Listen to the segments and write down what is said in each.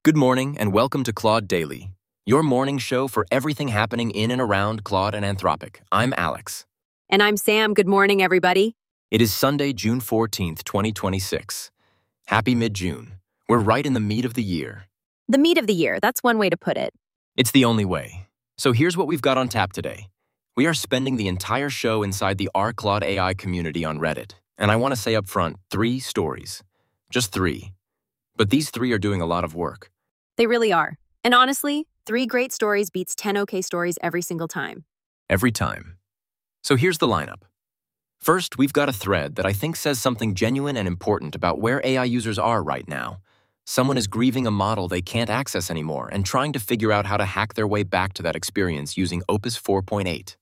Good morning and welcome to Claude Daily, your morning show for everything happening in and around Claude and Anthropic. I'm Alex. And I'm Sam. Good morning, everybody. It is Sunday, June 14th, 2026. Happy mid-June. We're right in the meat of the year. The meat of the year, that's one way to put it. It's the only way. So here's what we've got on tap today. We are spending the entire show inside the R Claude AI community on Reddit. And I want to say up front, 3 stories. Just 3. But these 3 are doing a lot of work. They really are. And honestly, 3 great stories beats 10 okay stories every single time. Every time. So here's the lineup. First, we've got a thread that I think says something genuine and important about where AI users are right now. Someone is grieving a model they can't access anymore and trying to figure out how to hack their way back to that experience using Opus 4.8.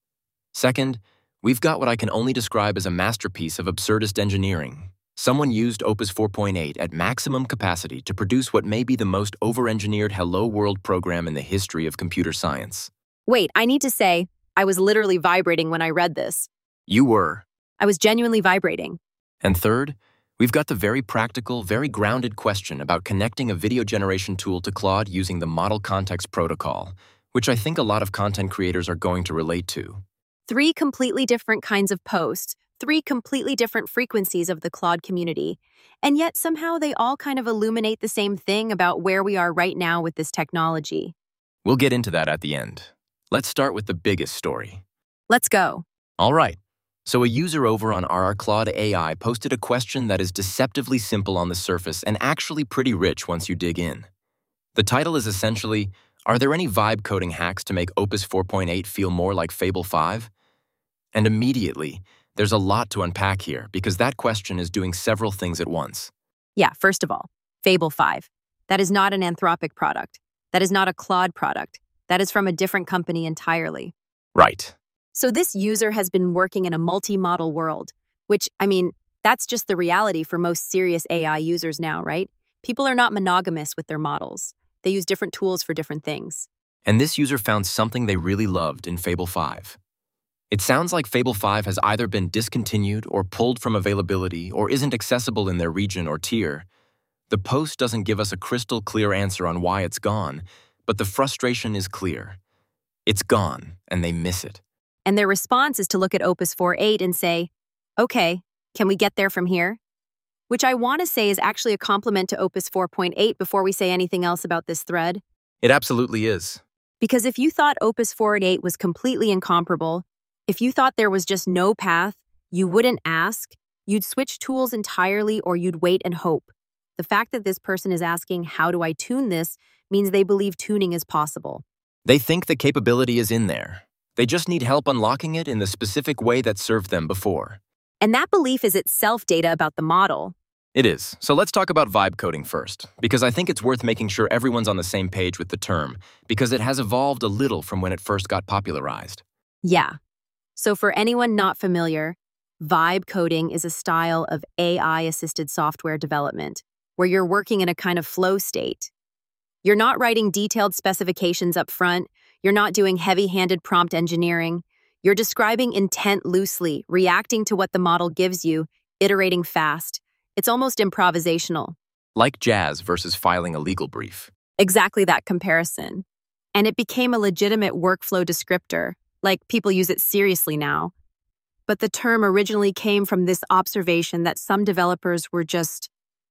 Second, we've got what I can only describe as a masterpiece of absurdist engineering. Someone used Opus 4.8 at maximum capacity to produce what may be the most over-engineered Hello World program in the history of computer science. Wait, I need to say, I was literally vibrating when I read this. You were. I was genuinely vibrating. And third, we've got the very practical, very grounded question about connecting a video generation tool to Claude using the Model Context Protocol, which I think a lot of content creators are going to relate to. 3 completely different kinds of posts, 3 completely different frequencies of the Claude community, and yet somehow they all kind of illuminate the same thing about where we are right now with this technology. We'll get into that at the end. Let's start with the biggest story. Let's go. All right. So a user over on RR Claude AI posted a question that is deceptively simple on the surface and actually pretty rich once you dig in. The title is essentially, are there any vibe coding hacks to make Opus 4.8 feel more like Fable 5? And immediately, there's a lot to unpack here because that question is doing several things at once. Yeah, first of all, Fable 5. That is not an Anthropic product. That is not a Claude product. That is from a different company entirely. Right. So this user has been working in a multi-model world, which, that's just the reality for most serious AI users now, right? People are not monogamous with their models. They use different tools for different things. And this user found something they really loved in Fable 5. It sounds like Fable 5 has either been discontinued or pulled from availability or isn't accessible in their region or tier. The post doesn't give us a crystal clear answer on why it's gone, but the frustration is clear. It's gone, and they miss it. And their response is to look at Opus 4.8 and say, okay, can we get there from here? Which I want to say is actually a compliment to Opus 4.8 before we say anything else about this thread. It absolutely is. Because if you thought Opus 4.8 was completely incomparable, if you thought there was just no path, you wouldn't ask, you'd switch tools entirely, or you'd wait and hope. The fact that this person is asking, how do I tune this, means they believe tuning is possible. They think the capability is in there. They just need help unlocking it in the specific way that served them before. And that belief is itself data about the model. It is. So let's talk about vibe coding first, because I think it's worth making sure everyone's on the same page with the term, because it has evolved a little from when it first got popularized. Yeah. So for anyone not familiar, vibe coding is a style of AI-assisted software development, where you're working in a kind of flow state. You're not writing detailed specifications up front. You're not doing heavy-handed prompt engineering. You're describing intent loosely, reacting to what the model gives you, iterating fast. It's almost improvisational. Like jazz versus filing a legal brief. Exactly that comparison. And it became a legitimate workflow descriptor, like people use it seriously now. But the term originally came from this observation that some developers were just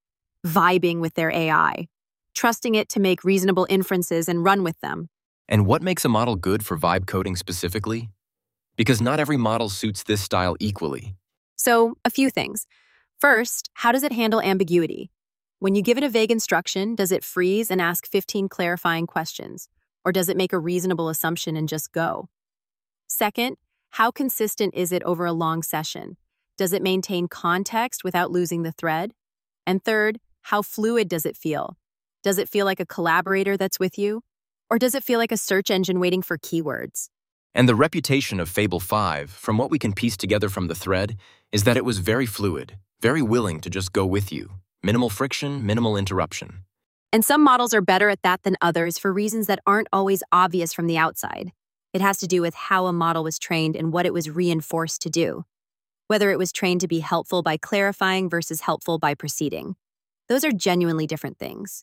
vibing with their AI, trusting it to make reasonable inferences and run with them. And what makes a model good for vibe coding specifically? Because not every model suits this style equally. So, a few things. First, how does it handle ambiguity? When you give it a vague instruction, does it freeze and ask 15 clarifying questions? Or does it make a reasonable assumption and just go? Second, how consistent is it over a long session? Does it maintain context without losing the thread? And third, how fluid does it feel? Does it feel like a collaborator that's with you? Or does it feel like a search engine waiting for keywords? And the reputation of Fable 5, from what we can piece together from the thread, is that it was very fluid, very willing to just go with you. Minimal friction, minimal interruption. And some models are better at that than others for reasons that aren't always obvious from the outside. It has to do with how a model was trained and what it was reinforced to do. Whether it was trained to be helpful by clarifying versus helpful by proceeding. Those are genuinely different things.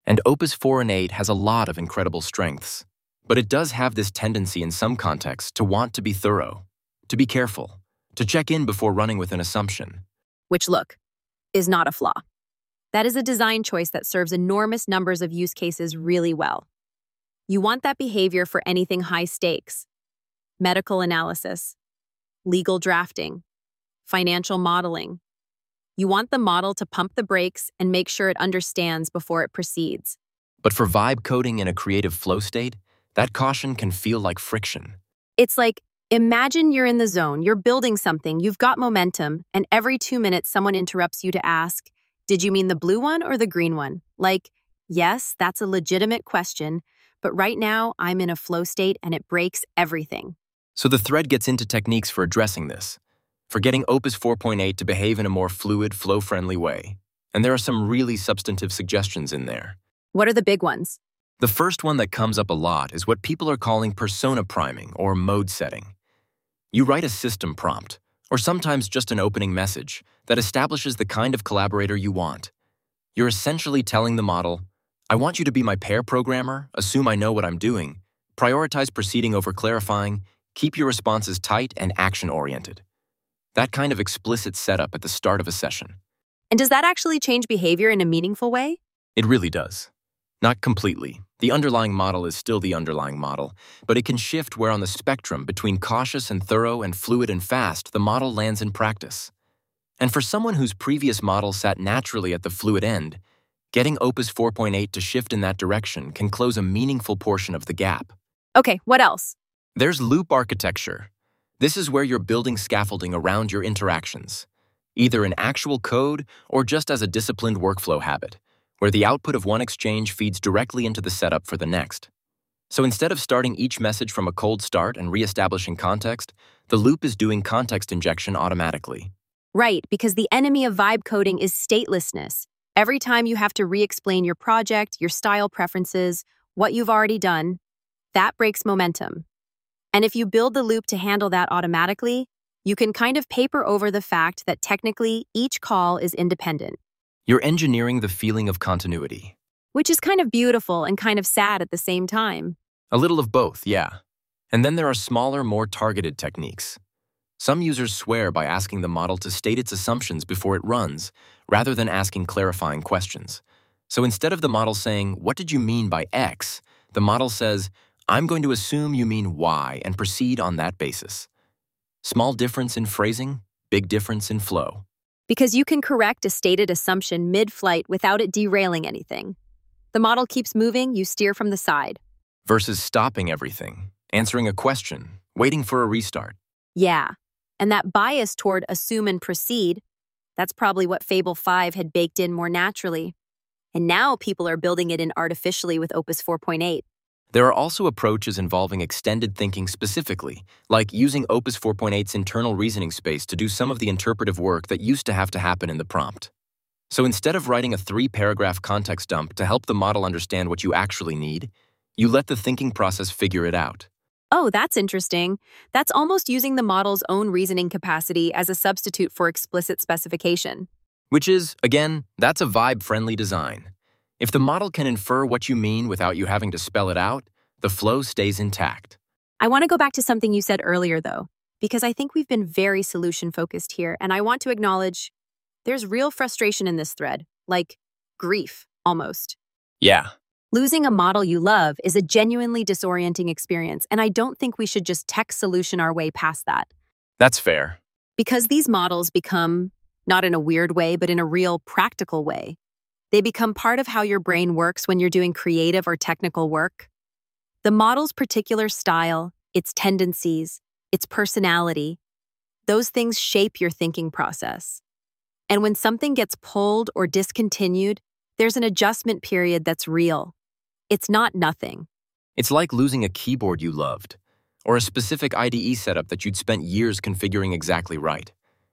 And Opus 4 and 8 has a lot of incredible strengths. But it does have this tendency in some contexts to want to be thorough, to be careful, to check in before running with an assumption. Which, look, is not a flaw. That is a design choice that serves enormous numbers of use cases really well. You want that behavior for anything high stakes: medical analysis, legal drafting, financial modeling. You want the model to pump the brakes and make sure it understands before it proceeds. But for vibe coding in a creative flow state, that caution can feel like friction. It's like, imagine you're in the zone, you're building something, you've got momentum, and every 2 minutes someone interrupts you to ask, did you mean the blue one or the green one? Like, yes, that's a legitimate question, but right now I'm in a flow state and it breaks everything. So the thread gets into techniques for addressing this, for getting Opus 4.8 to behave in a more fluid, flow-friendly way. And there are some really substantive suggestions in there. What are the big ones? The first one that comes up a lot is what people are calling persona priming or mode setting. You write a system prompt, or sometimes just an opening message, that establishes the kind of collaborator you want. You're essentially telling the model, I want you to be my pair programmer, assume I know what I'm doing, prioritize proceeding over clarifying, keep your responses tight and action-oriented. That kind of explicit setup at the start of a session. And does that actually change behavior in a meaningful way? It really does. Not completely. The underlying model is still the underlying model, but it can shift where on the spectrum between cautious and thorough and fluid and fast the model lands in practice. And for someone whose previous model sat naturally at the fluid end, getting Opus 4.8 to shift in that direction can close a meaningful portion of the gap. Okay, what else? There's loop architecture. This is where you're building scaffolding around your interactions, either in actual code or just as a disciplined workflow habit, where the output of one exchange feeds directly into the setup for the next. So instead of starting each message from a cold start and reestablishing context, the loop is doing context injection automatically. Right, because the enemy of vibe coding is statelessness. Every time you have to re-explain your project, your style preferences, what you've already done, that breaks momentum. And if you build the loop to handle that automatically, you can kind of paper over the fact that technically each call is independent. You're engineering the feeling of continuity. Which is kind of beautiful and kind of sad at the same time. A little of both, yeah. And then there are smaller, more targeted techniques. Some users swear by asking the model to state its assumptions before it runs, rather than asking clarifying questions. So instead of the model saying, what did you mean by X? The model says, I'm going to assume you mean Y and proceed on that basis. Small difference in phrasing, big difference in flow. Because you can correct a stated assumption mid-flight without it derailing anything. The model keeps moving, you steer from the side. Versus stopping everything, answering a question, waiting for a restart. Yeah, and that bias toward assume and proceed, that's probably what Fable 5 had baked in more naturally. And now people are building it in artificially with Opus 4.8. There are also approaches involving extended thinking specifically, like using Opus 4.8's internal reasoning space to do some of the interpretive work that used to have to happen in the prompt. So instead of writing a 3-paragraph context dump to help the model understand what you actually need, you let the thinking process figure it out. Oh, that's interesting. That's almost using the model's own reasoning capacity as a substitute for explicit specification. Which is, again, that's a vibe-friendly design. If the model can infer what you mean without you having to spell it out, the flow stays intact. I want to go back to something you said earlier, though, because I think we've been very solution-focused here, and I want to acknowledge there's real frustration in this thread, like grief, almost. Yeah. Losing a model you love is a genuinely disorienting experience, and I don't think we should just tech solution our way past that. That's fair. Because these models become, not in a weird way, but in a real practical way. They become part of how your brain works when you're doing creative or technical work. The model's particular style, its tendencies, its personality, those things shape your thinking process. And when something gets pulled or discontinued, there's an adjustment period that's real. It's not nothing. It's like losing a keyboard you loved, or a specific IDE setup that you'd spent years configuring exactly right.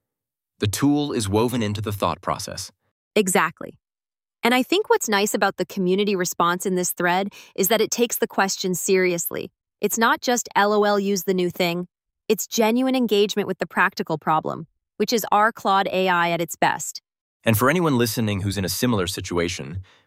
The tool is woven into the thought process. Exactly. And I think what's nice about the community response in this thread is that it takes the question seriously. It's not just LOL use the new thing. It's genuine engagement with the practical problem, which is our Claude AI at its best. And for anyone listening who's in a similar situation,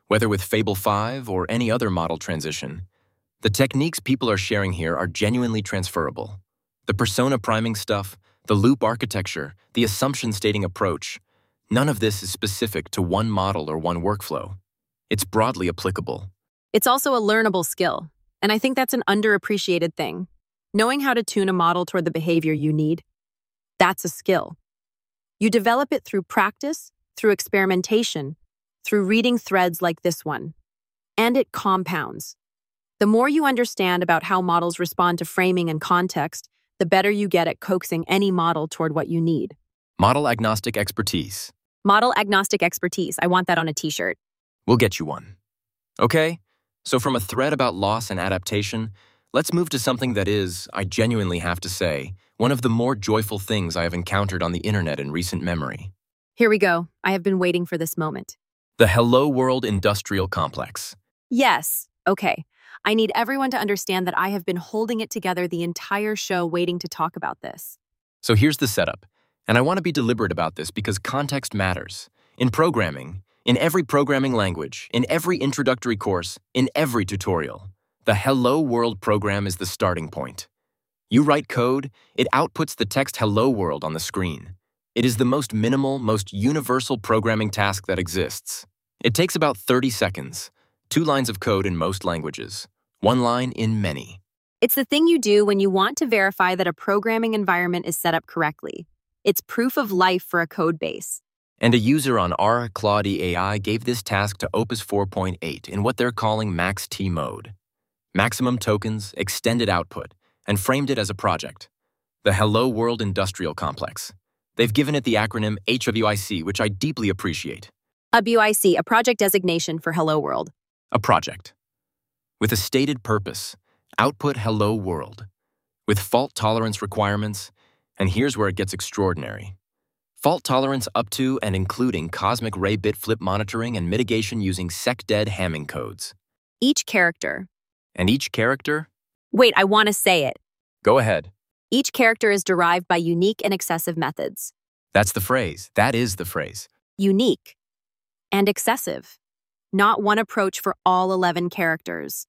Whether with Fable 5 or any other model transition, the techniques people are sharing here are genuinely transferable. The persona priming stuff, the loop architecture, the assumption stating approach, none of this is specific to one model or one workflow. It's broadly applicable. It's also a learnable skill, and I think that's an underappreciated thing. Knowing how to tune a model toward the behavior you need, that's a skill. You develop it through practice, through experimentation, through reading threads like this one. And it compounds. The more you understand about how models respond to framing and context, the better you get at coaxing any model toward what you need. Model agnostic expertise. Model agnostic expertise. I want that on a t-shirt. We'll get you one. Okay, so from a thread about loss and adaptation, let's move to something that is, I genuinely have to say, one of the more joyful things I have encountered on the internet in recent memory. Here we go. I have been waiting for this moment. The Hello World Industrial Complex. Yes. Okay. I need everyone to understand that I have been holding it together the entire show waiting to talk about this. So here's the setup, and I want to be deliberate about this because context matters. In programming, in every programming language, in every introductory course, in every tutorial, the Hello World program is the starting point. You write code, it outputs the text Hello World on the screen. It is the most minimal, most universal programming task that exists. It takes about 30 seconds, 2 lines of code in most languages, 1 line in many. It's the thing you do when you want to verify that a programming environment is set up correctly. It's proof of life for a code base. And a user on R Claude AI gave this task to Opus 4.8 in what they're calling Max-T mode. Maximum tokens, extended output, and framed it as a project. The Hello World Industrial Complex. They've given it the acronym HWIC, which I deeply appreciate. WIC, a project designation for Hello World. A project. With a stated purpose, output Hello World. With fault tolerance requirements, and here's where it gets extraordinary. Fault tolerance up to and including cosmic ray bit flip monitoring and mitigation using SecDed Hamming codes. Each character. And each character? Wait, I want to say it. Go ahead. Each character is derived by unique and excessive methods. That's the phrase. That is the phrase. Unique and excessive. Not one approach for all 11 characters.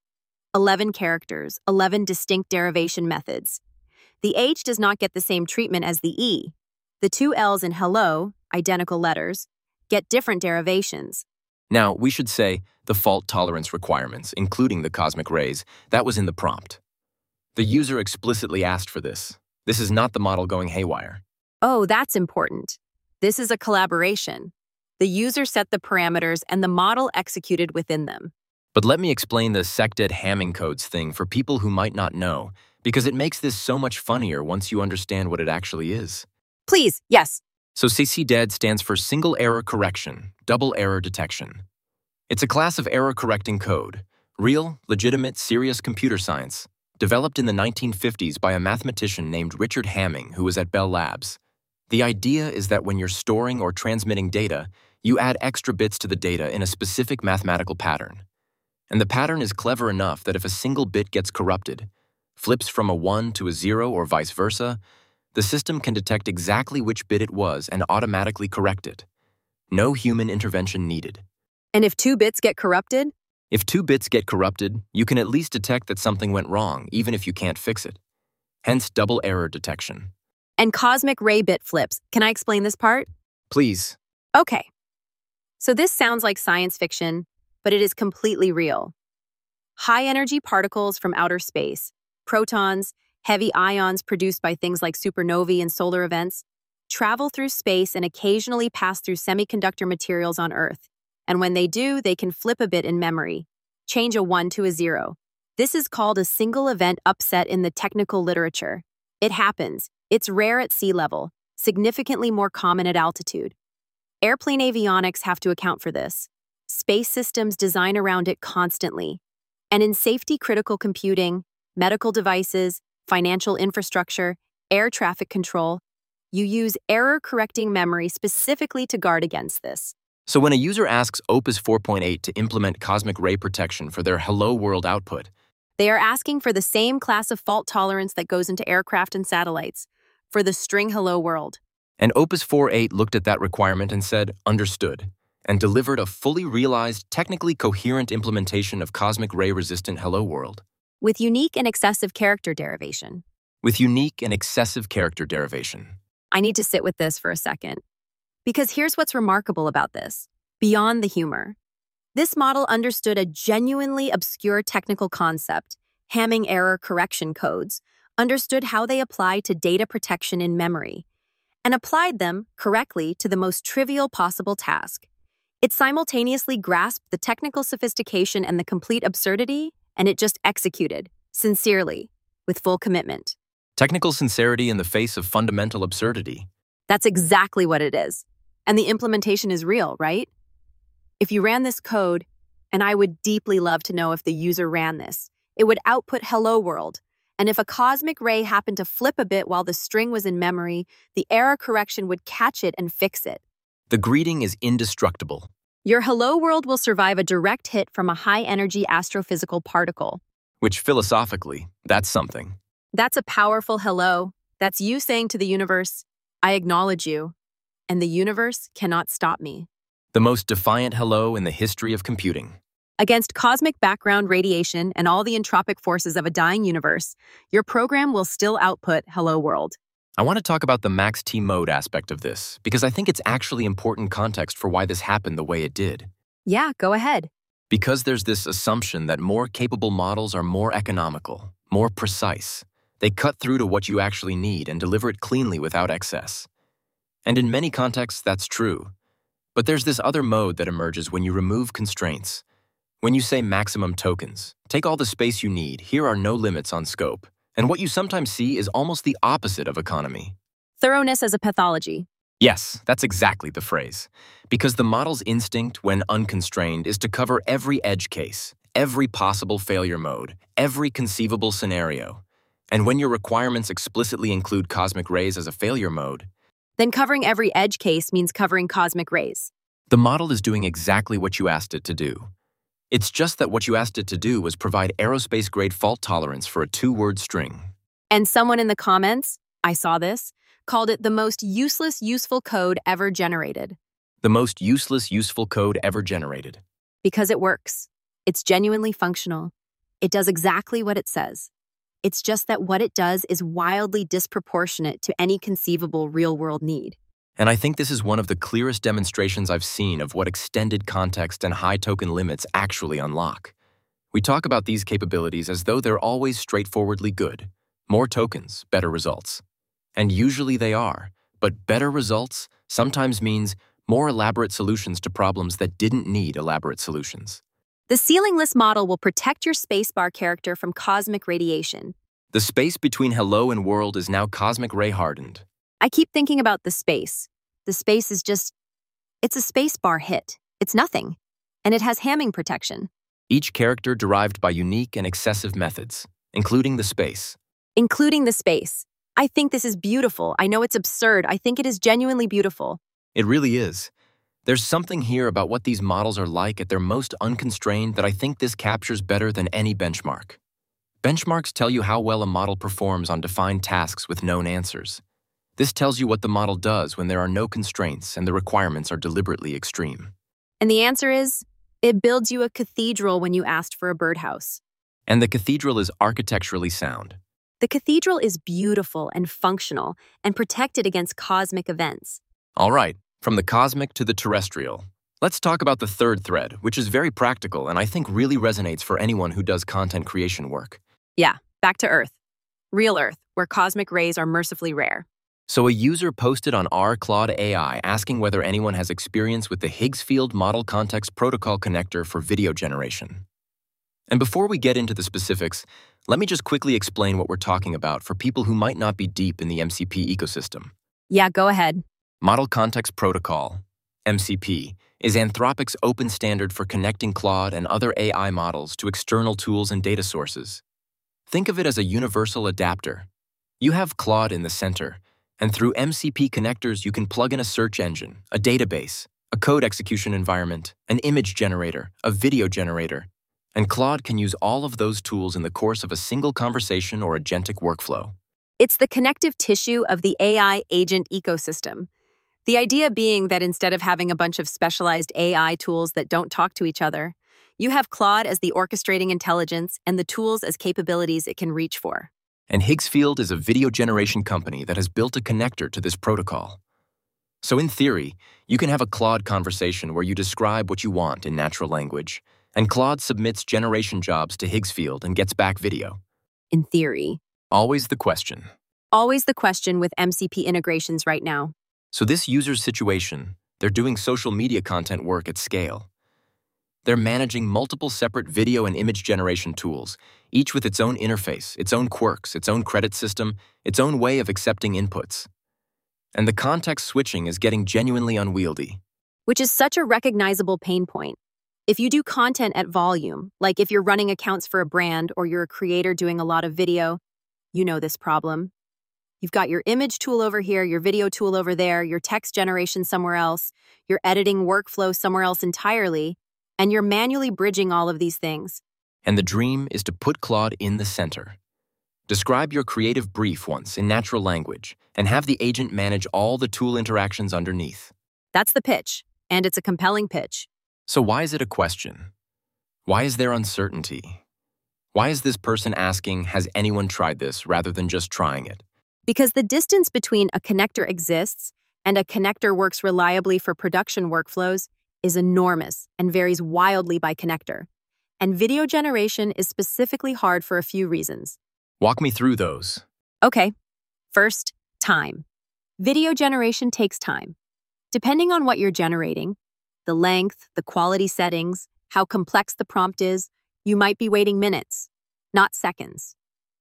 11 characters, 11 distinct derivation methods. The H does not get the same treatment as the E. The 2 L's in hello, identical letters, get different derivations. Now, we should say the fault tolerance requirements, including the cosmic rays, that was in the prompt. The user explicitly asked for this. This is not the model going haywire. Oh, that's important. This is a collaboration. The user set the parameters and the model executed within them. But let me explain the SecDed Hamming codes thing for people who might not know, because it makes this so much funnier once you understand what it actually is. Please, yes. So SecDed stands for Single Error Correction, Double Error Detection. It's a class of error-correcting code, real, legitimate, serious computer science, developed in the 1950s by a mathematician named Richard Hamming, who was at Bell Labs. The idea is that when you're storing or transmitting data, you add extra bits to the data in a specific mathematical pattern. And the pattern is clever enough that if a single bit gets corrupted, flips from a 1 to a 0 or vice versa, the system can detect exactly which bit it was and automatically correct it. No human intervention needed. And if 2 bits get corrupted? If 2 bits get corrupted, you can at least detect that something went wrong, even if you can't fix it. Hence, double error detection. And cosmic ray bit flips. Can I explain this part? Please. Okay. So this sounds like science fiction, but it is completely real. High-energy particles from outer space, protons, heavy ions produced by things like supernovae and solar events, travel through space and occasionally pass through semiconductor materials on Earth. And when they do, they can flip a bit in memory, change a 1 to a 0. This is called a single event upset in the technical literature. It happens. It's rare at sea level, significantly more common at altitude. Airplane avionics have to account for this. Space systems design around it constantly. And in safety-critical computing, medical devices, financial infrastructure, air traffic control, you use error-correcting memory specifically to guard against this. So when a user asks Opus 4.8 to implement cosmic ray protection for their Hello World output, they are asking for the same class of fault tolerance that goes into aircraft and satellites, for the string Hello World. And Opus 4.8 looked at that requirement and said, understood, and delivered a fully realized, technically coherent implementation of cosmic ray-resistant Hello World. With unique and excessive character derivation. With unique and excessive character derivation. I need to sit with this for a second. Because here's what's remarkable about this. Beyond the humor. This model understood a genuinely obscure technical concept, Hamming error correction codes, understood how they apply to data protection in memory, and applied them correctly to the most trivial possible task. It simultaneously grasped the technical sophistication and the complete absurdity, and it just executed, sincerely, with full commitment. Technical sincerity in the face of fundamental absurdity. That's exactly what it is. And the implementation is real, right? If you ran this code, and I would deeply love to know if the user ran this, it would output Hello World. And if a cosmic ray happened to flip a bit while the string was in memory, the error correction would catch it and fix it. The greeting is indestructible. Your Hello World will survive a direct hit from a high-energy astrophysical particle. Which philosophically, that's something. That's a powerful hello. That's you saying to the universe, I acknowledge you, and the universe cannot stop me. The most defiant hello in the history of computing. Against cosmic background radiation and all the entropic forces of a dying universe, your program will still output Hello World. I want to talk about the max T mode aspect of this, because I think it's actually important context for why this happened the way it did. Yeah, go ahead. Because there's this assumption that more capable models are more economical, more precise. They cut through to what you actually need and deliver it cleanly without excess. And in many contexts, that's true. But there's this other mode that emerges when you remove constraints. When you say maximum tokens, take all the space you need, here are no limits on scope. And what you sometimes see is almost the opposite of economy. Thoroughness as a pathology. Yes, that's exactly the phrase. Because the model's instinct, when unconstrained, is to cover every edge case, every possible failure mode, every conceivable scenario. And when your requirements explicitly include cosmic rays as a failure mode, then covering every edge case means covering cosmic rays. The model is doing exactly what you asked it to do. It's just that what you asked it to do was provide aerospace-grade fault tolerance for a 2-word string. And someone in the comments, I saw this, called it the most useless useful code ever generated. The most useless useful code ever generated. Because it works. It's genuinely functional. It does exactly what it says. It's just that what it does is wildly disproportionate to any conceivable real-world need. And I think this is one of the clearest demonstrations I've seen of what extended context and high token limits actually unlock. We talk about these capabilities as though they're always straightforwardly good. More tokens, better results. And usually they are, but better results sometimes means more elaborate solutions to problems that didn't need elaborate solutions. The ceilingless model will protect your spacebar character from cosmic radiation. The space between hello and world is now cosmic ray hardened. I keep thinking about the space. The space is just, it's a spacebar hit. It's nothing. And it has Hamming protection. Each character derived by unique and excessive methods, including the space. Including the space. I think this is beautiful. I know it's absurd. I think it is genuinely beautiful. It really is. There's something here about what these models are like at their most unconstrained that I think this captures better than any benchmark. Benchmarks tell you how well a model performs on defined tasks with known answers. This tells you what the model does when there are no constraints and the requirements are deliberately extreme. And the answer is, it builds you a cathedral when you asked for a birdhouse. And the cathedral is architecturally sound. The cathedral is beautiful and functional and protected against cosmic events. All right, from the cosmic to the terrestrial. Let's talk about the third thread, which is very practical and I think really resonates for anyone who does content creation work. Yeah, back to Earth. Real Earth, where cosmic rays are mercifully rare. So a user posted on rClaude AI asking whether anyone has experience with the Higgs Field Model Context Protocol connector for video generation. And before we get into the specifics, let me just quickly explain what we're talking about for people who might not be deep in the MCP ecosystem. Yeah, go ahead. Model Context Protocol, MCP, is Anthropic's open standard for connecting Claude and other AI models to external tools and data sources. Think of it as a universal adapter. You have Claude in the center, and through MCP connectors you can plug in a search engine, a database, a code execution environment, an image generator, a video generator, and Claude can use all of those tools in the course of a single conversation or agentic workflow. It's the connective tissue of the AI agent ecosystem. The idea being that instead of having a bunch of specialized AI tools that don't talk to each other, you have Claude as the orchestrating intelligence and the tools as capabilities it can reach for. And Higgsfield is a video generation company that has built a connector to this protocol. So in theory, you can have a Claude conversation where you describe what you want in natural language, and Claude submits generation jobs to Higgsfield and gets back video. In theory. Always the question. Always the question with MCP integrations right now. So this user's situation, they're doing social media content work at scale. They're managing multiple separate video and image generation tools, each with its own interface, its own quirks, its own credit system, its own way of accepting inputs. And the context switching is getting genuinely unwieldy. Which is such a recognizable pain point. If you do content at volume, like if you're running accounts for a brand or you're a creator doing a lot of video, you know this problem. You've got your image tool over here, your video tool over there, your text generation somewhere else, your editing workflow somewhere else entirely, and you're manually bridging all of these things. And the dream is to put Claude in the center. Describe your creative brief once in natural language and have the agent manage all the tool interactions underneath. That's the pitch, and it's a compelling pitch. So why is it a question? Why is there uncertainty? Why is this person asking, has anyone tried this, rather than just trying it? Because the distance between a connector exists and a connector works reliably for production workflows is enormous and varies wildly by connector. And video generation is specifically hard for a few reasons. Walk me through those. Okay. First, time. Video generation takes time. Depending on what you're generating, the length, the quality settings, how complex the prompt is, you might be waiting minutes, not seconds.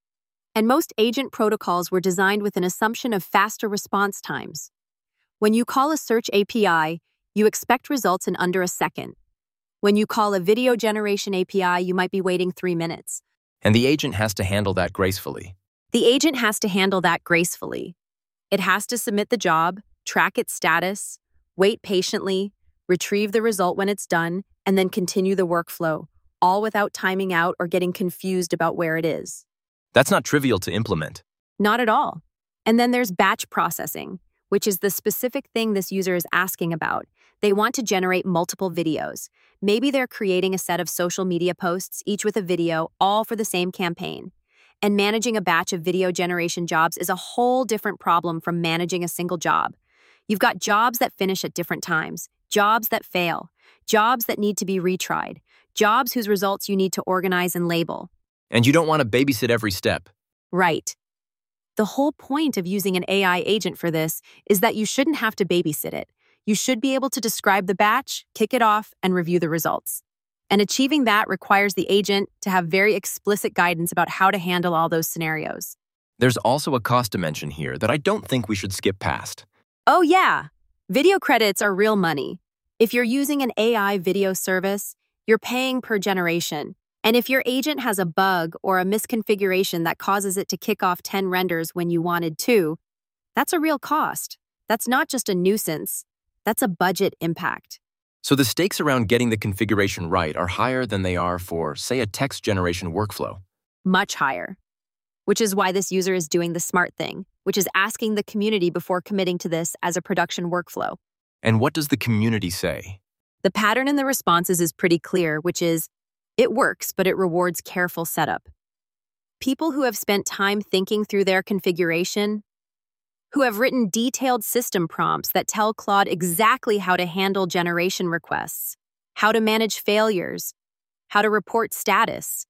And most agent protocols were designed with an assumption of faster response times. When you call a search API, you expect results in under a second. When you call a video generation API, you might be waiting 3 minutes. And the agent has to handle that gracefully. The agent has to handle that gracefully. It has to submit the job, track its status, wait patiently, retrieve the result when it's done, and then continue the workflow, all without timing out or getting confused about where it is. That's not trivial to implement. Not at all. And then there's batch processing, which is the specific thing this user is asking about. They want to generate multiple videos. Maybe they're creating a set of social media posts, each with a video, all for the same campaign. And managing a batch of video generation jobs is a whole different problem from managing a single job. You've got jobs that finish at different times, jobs that fail, jobs that need to be retried, jobs whose results you need to organize and label. And you don't want to babysit every step. Right. The whole point of using an AI agent for this is that you shouldn't have to babysit it. You should be able to describe the batch, kick it off, and review the results. And achieving that requires the agent to have very explicit guidance about how to handle all those scenarios. There's also a cost dimension here that I don't think we should skip past. Oh yeah, video credits are real money. If you're using an AI video service, you're paying per generation. And if your agent has a bug or a misconfiguration that causes it to kick off 10 renders when you wanted 2, that's a real cost. That's not just a nuisance. That's a budget impact. So the stakes around getting the configuration right are higher than they are for, say, a text generation workflow. Much higher. Which is why this user is doing the smart thing, which is asking the community before committing to this as a production workflow. And what does the community say? The pattern in the responses is pretty clear, which is, it works, but it rewards careful setup. People who have spent time thinking through their configuration, who have written detailed system prompts that tell Claude exactly how to handle generation requests, how to manage failures, how to report status.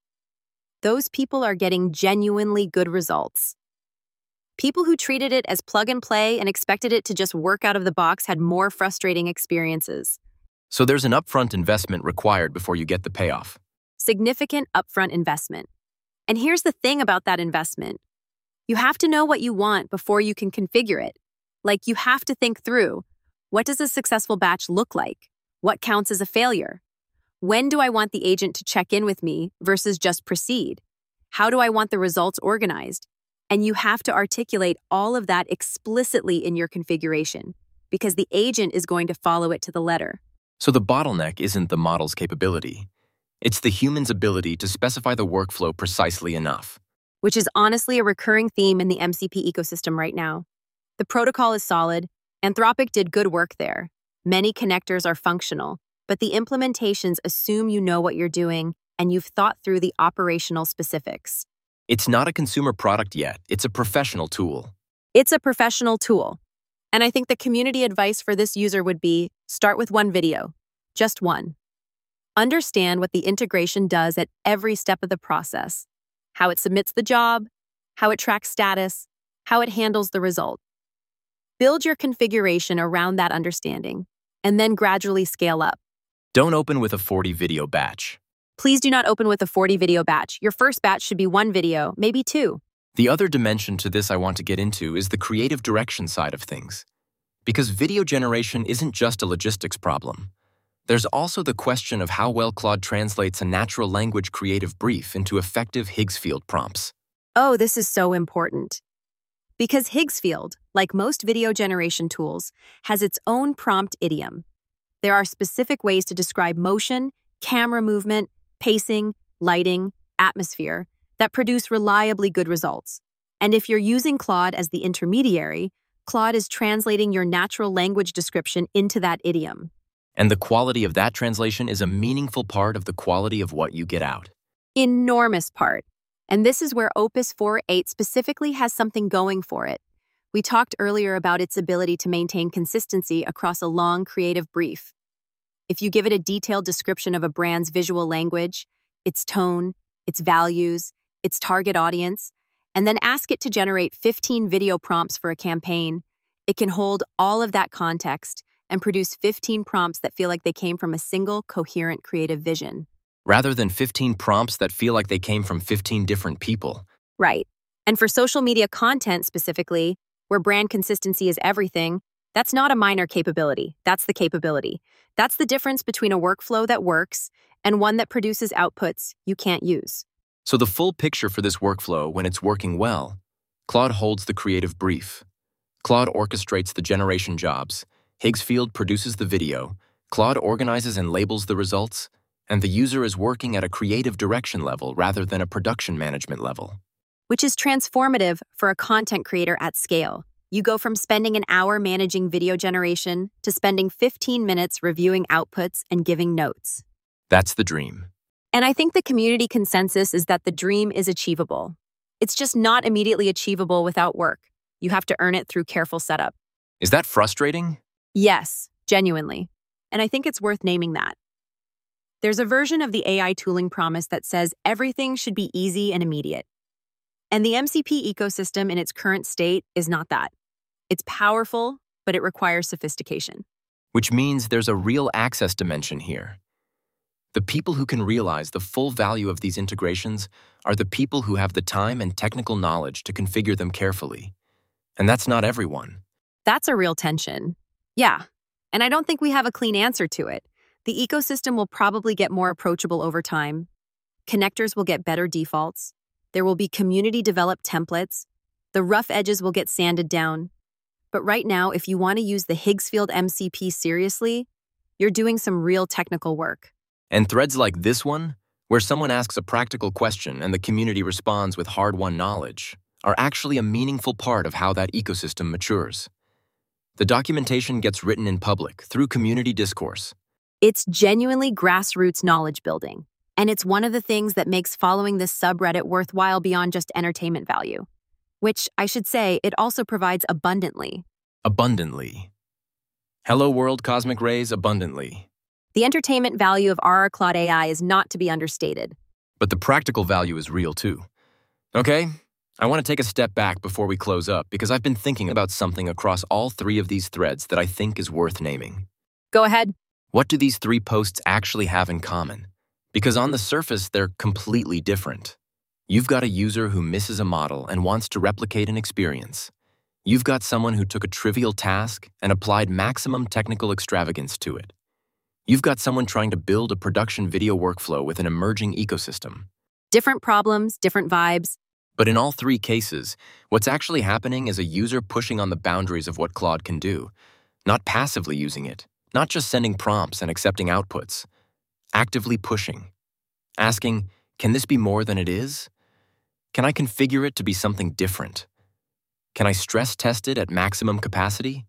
Those people are getting genuinely good results. People who treated it as plug and play and expected it to just work out of the box had more frustrating experiences. So there's an upfront investment required before you get the payoff. Significant upfront investment. And here's the thing about that investment. You have to know what you want before you can configure it. Like, you have to think through, what does a successful batch look like? What counts as a failure? When do I want the agent to check in with me versus just proceed? How do I want the results organized? And you have to articulate all of that explicitly in your configuration, because the agent is going to follow it to the letter. So the bottleneck isn't the model's capability. It's the human's ability to specify the workflow precisely enough. Which is honestly a recurring theme in the MCP ecosystem right now. The protocol is solid, Anthropic did good work there. Many connectors are functional, but the implementations assume you know what you're doing and you've thought through the operational specifics. It's not a consumer product yet, it's a professional tool. It's a professional tool. And I think the community advice for this user would be start with one video, just one. Understand what the integration does at every step of the process, how it submits the job, how it tracks status, how it handles the result. Build your configuration around that understanding, and then gradually scale up. Don't open with a 40-video batch. Please do not open with a 40-video batch. Your first batch should be one video, maybe two. The other dimension to this I want to get into is the creative direction side of things. Because video generation isn't just a logistics problem. There's also the question of how well Claude translates a natural language creative brief into effective Higgsfield prompts. Oh, this is so important. Because Higgsfield, like most video generation tools, has its own prompt idiom. There are specific ways to describe motion, camera movement, pacing, lighting, atmosphere that produce reliably good results. And if you're using Claude as the intermediary, Claude is translating your natural language description into that idiom. And the quality of that translation is a meaningful part of the quality of what you get out. Enormous part. And this is where Opus 4.8 specifically has something going for it. We talked earlier about its ability to maintain consistency across a long creative brief. If you give it a detailed description of a brand's visual language, its tone, its values, its target audience, and then ask it to generate 15 video prompts for a campaign, it can hold all of that context and produce 15 prompts that feel like they came from a single, coherent creative vision. Rather than 15 prompts that feel like they came from 15 different people. Right. And for social media content specifically, where brand consistency is everything, that's not a minor capability. That's the capability. That's the difference between a workflow that works and one that produces outputs you can't use. So the full picture for this workflow, when it's working well, Claude holds the creative brief. Claude orchestrates the generation jobs. Higgsfield produces the video. Claude organizes and labels the results. And the user is working at a creative direction level rather than a production management level. Which is transformative for a content creator at scale. You go from spending an hour managing video generation to spending 15 minutes reviewing outputs and giving notes. That's the dream. And I think the community consensus is that the dream is achievable. It's just not immediately achievable without work. You have to earn it through careful setup. Is that frustrating? Yes, genuinely. And I think it's worth naming that. There's a version of the AI tooling promise that says everything should be easy and immediate. And the MCP ecosystem in its current state is not that. It's powerful, but it requires sophistication. Which means there's a real access dimension here. The people who can realize the full value of these integrations are the people who have the time and technical knowledge to configure them carefully. And that's not everyone. That's a real tension. Yeah, and I don't think we have a clean answer to it. The ecosystem will probably get more approachable over time. Connectors will get better defaults. There will be community-developed templates. The rough edges will get sanded down. But right now, if you want to use the Higgsfield MCP seriously, you're doing some real technical work. And threads like this one, where someone asks a practical question and the community responds with hard-won knowledge, are actually a meaningful part of how that ecosystem matures. The documentation gets written in public through community discourse. It's genuinely grassroots knowledge building, and it's one of the things that makes following this subreddit worthwhile beyond just entertainment value, which, I should say, it also provides abundantly. Abundantly. Hello world, cosmic rays, abundantly. The entertainment value of RR Claude AI is not to be understated. But the practical value is real too. Okay, I want to take a step back before we close up because I've been thinking about something across all three of these threads that I think is worth naming. Go ahead. What do these three posts actually have in common? Because on the surface, they're completely different. You've got a user who misses a model and wants to replicate an experience. You've got someone who took a trivial task and applied maximum technical extravagance to it. You've got someone trying to build a production video workflow with an emerging ecosystem. Different problems, different vibes. But in all three cases, what's actually happening is a user pushing on the boundaries of what Claude can do, not passively using it, not just sending prompts and accepting outputs, actively pushing, asking, can this be more than it is? Can I configure it to be something different? Can I stress test it at maximum capacity?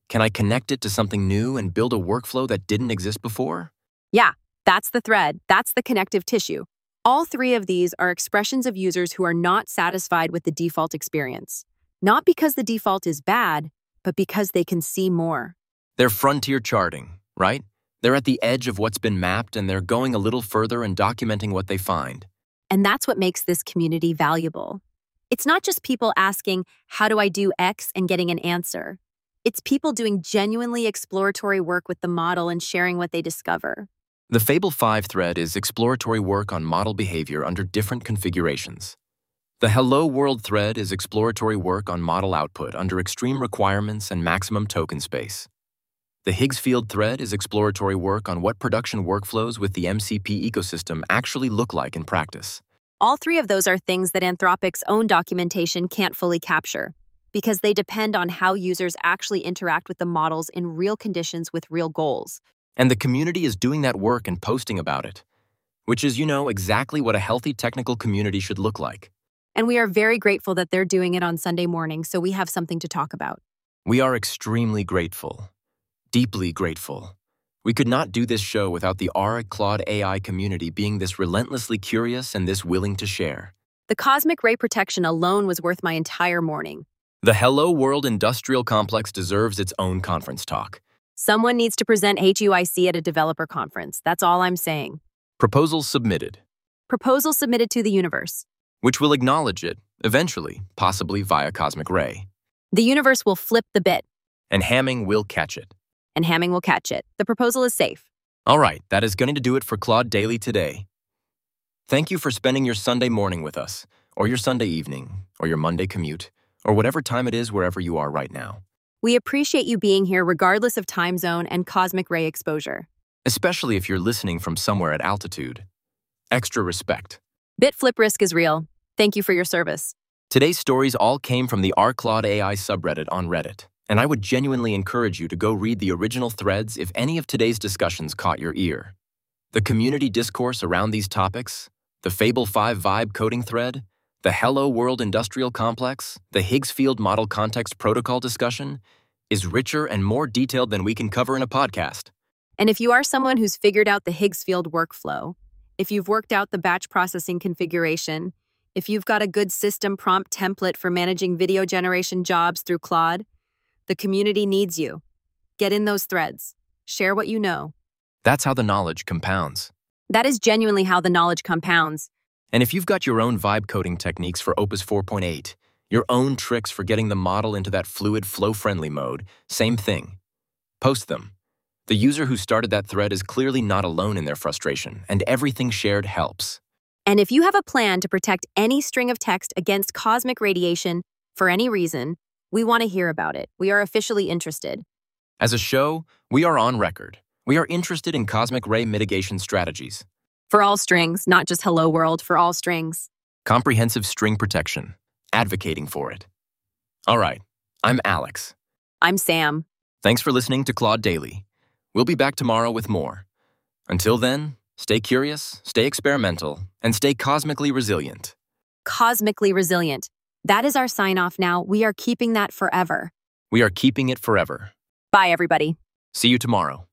Can I connect it to something new and build a workflow that didn't exist before? Yeah, that's the thread. That's the connective tissue. All three of these are expressions of users who are not satisfied with the default experience. Not because the default is bad, but because they can see more. They're frontier charting, right? They're at the edge of what's been mapped and they're going a little further and documenting what they find. And that's what makes this community valuable. It's not just people asking, how do I do X, and getting an answer. It's people doing genuinely exploratory work with the model and sharing what they discover. The Fable 5 thread is exploratory work on model behavior under different configurations. The Hello World thread is exploratory work on model output under extreme requirements and maximum token space. The Higgs field thread is exploratory work on what production workflows with the MCP ecosystem actually look like in practice. All three of those are things that Anthropic's own documentation can't fully capture, because they depend on how users actually interact with the models in real conditions with real goals. And the community is doing that work and posting about it, which is, exactly what a healthy technical community should look like. And we are very grateful that they're doing it on Sunday morning, so we have something to talk about. We are extremely grateful, deeply grateful. We could not do this show without the R Claude AI community being this relentlessly curious and this willing to share. The cosmic ray protection alone was worth my entire morning. The Hello World Industrial Complex deserves its own conference talk. Someone needs to present HUIC at a developer conference. That's all I'm saying. Proposals submitted. Proposal submitted to the universe. Which will acknowledge it, eventually, possibly via cosmic ray. The universe will flip the bit. And Hamming will catch it. And Hamming will catch it. The proposal is safe. All right, that is going to do it for Claude Daily today. Thank you for spending your Sunday morning with us, or your Sunday evening, or your Monday commute, or whatever time it is wherever you are right now. We appreciate you being here regardless of time zone and cosmic ray exposure. Especially if you're listening from somewhere at altitude. Extra respect. Bit flip risk is real. Thank you for your service. Today's stories all came from the R Claude AI subreddit on Reddit, and I would genuinely encourage you to go read the original threads if any of today's discussions caught your ear. The community discourse around these topics, the Fable 5 vibe coding thread, the Hello World Industrial Complex, the Higgs field model context protocol discussion, is richer and more detailed than we can cover in a podcast. And if you are someone who's figured out the Higgs field workflow, if you've worked out the batch processing configuration, if you've got a good system prompt template for managing video generation jobs through Claude, the community needs you. Get in those threads. Share what you know. That's how the knowledge compounds. That is genuinely how the knowledge compounds. And if you've got your own vibe coding techniques for Opus 4.8, your own tricks for getting the model into that fluid, flow-friendly mode, same thing. Post them. The user who started that thread is clearly not alone in their frustration, and everything shared helps. And if you have a plan to protect any string of text against cosmic radiation for any reason, we want to hear about it. We are officially interested. As a show, we are on record. We are interested in cosmic ray mitigation strategies. For all strings, not just Hello World, for all strings. Comprehensive string protection. Advocating for it. All right, I'm Alex. I'm Sam. Thanks for listening to Claude Daily. We'll be back tomorrow with more. Until then, stay curious, stay experimental, and stay cosmically resilient. Cosmically resilient. That is our sign-off now. We are keeping that forever. We are keeping it forever. Bye, everybody. See you tomorrow.